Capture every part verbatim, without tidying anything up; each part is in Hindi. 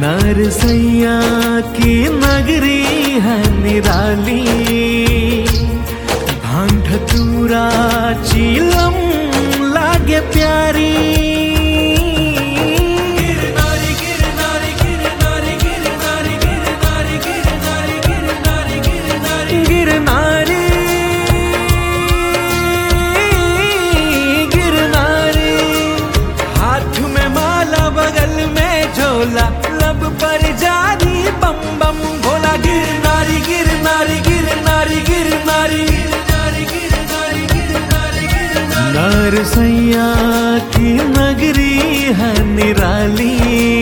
नरसैया की नगरी है निराली, भांग धतूरा चीलम लागे प्यारी। गिरनारी गिरनारी गिरनारी गिरनारी गिरनारी गिरनारी गिरनारी गिरनारी गिरनारी गिरनारी। हाथ में माला बगल में झोला, लब पर जारी बम बम भोला। गिरनारी गिरनारी गिरनारी गिरनारी गिरनारी गिरनारी गिरनारी गिरनारी। नरसैया की नगरी है निराली,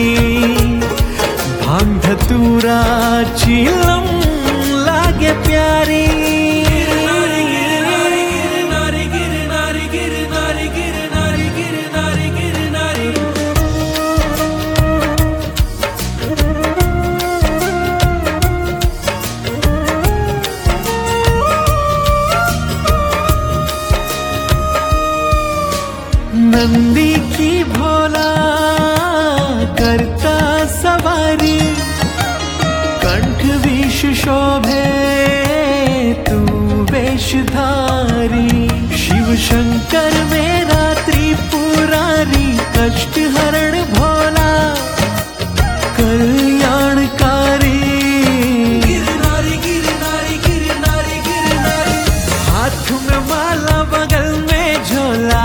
भांग धतूरा चीलम लागे प्यारी। गिरनारी गिरनारी गिरनारी गिरनारी गिरनारी गिरनारी गिरनारी गिरनारी। नंदी की भोला करता सवारी, कंठ विष शोभे तू वेशधारी। शिव शंकर मेरा त्रिपुरारी, कष्ट हरण भोला कल्याणकारी। गिरनारी गिरनारी गिरनारी गिरनारी। हाथ में माला बगल में झोला,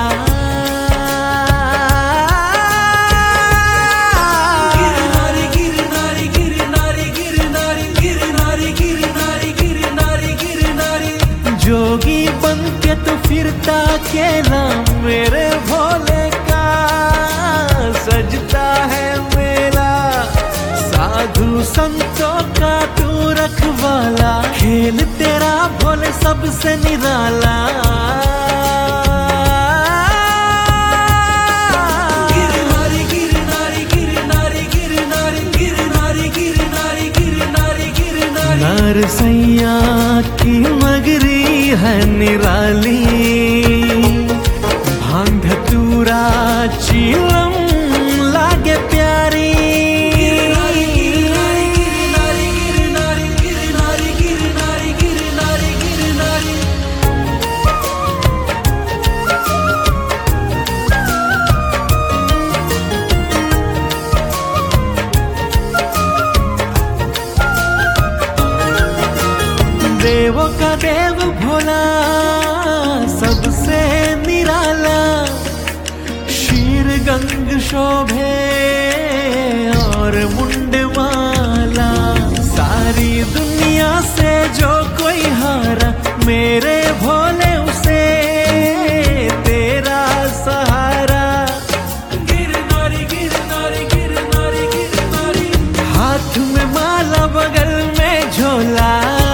जोगी बन के तो फिरता अकेला, मेरे भोले का सजता है मेला। साधु संतों का तू रखवाला, खेल तेरा भोले सबसे निराला। गिरनारी गिरनारी गिरनारी गिरनारी गिरनारी गिरनारी गिरनारी गिरनारी। नरसैया की नगरी है निराली, भांग धतूरा चीलम लागे प्यारी। गिरनारी गिरनारी गिरनारी गिरनारी गिरनारी गिरनारी गिरनारी। देवों का देव भोला सबसे निराला, शीर गंग शोभे और मुंडमाला। सारी दुनिया से जो कोई हारा, मेरे भोले उसे तेरा सहारा। गिरनारी गिरनारी गिरनारी गिरनारी। हाथ में माला बगल में झोला,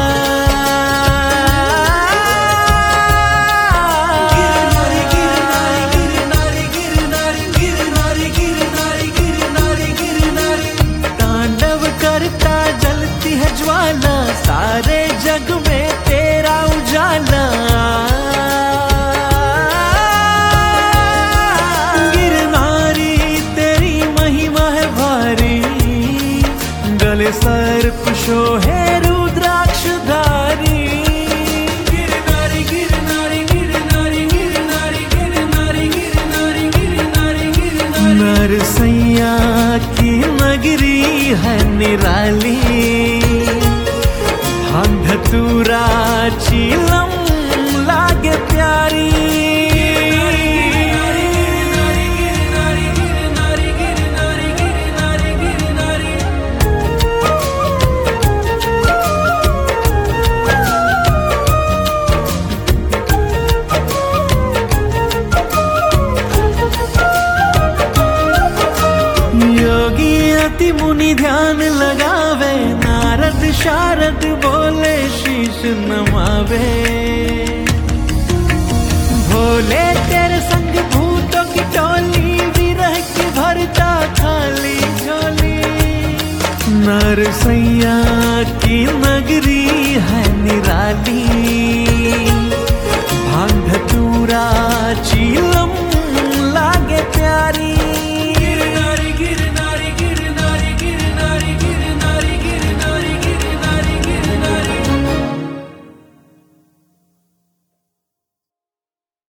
सारे जग में तेरा उजाला। गिरनारी तेरी महिमा है भारी, गले सर्प शोहे रुद्राक्षधारी। गिरनारी गिरनारी गिरनारी गिरनारी गिरनारी गिरनारी गिरनारी गिरनारी। नरसैया की नगरी है निराली, भांग धतूरा चीलम लागे प्यारी। गिरनारी गिरनारी गिरनारी गिरनारी गिरनारी गिरनारी। योगी अति मुनि ध्यान लगावे, नारद शारद बोले शीश नमावे। भोले तेरे संग भूतों की टोली, विरह की भरता खाली झोली। नरसैया की नगरी है निराली,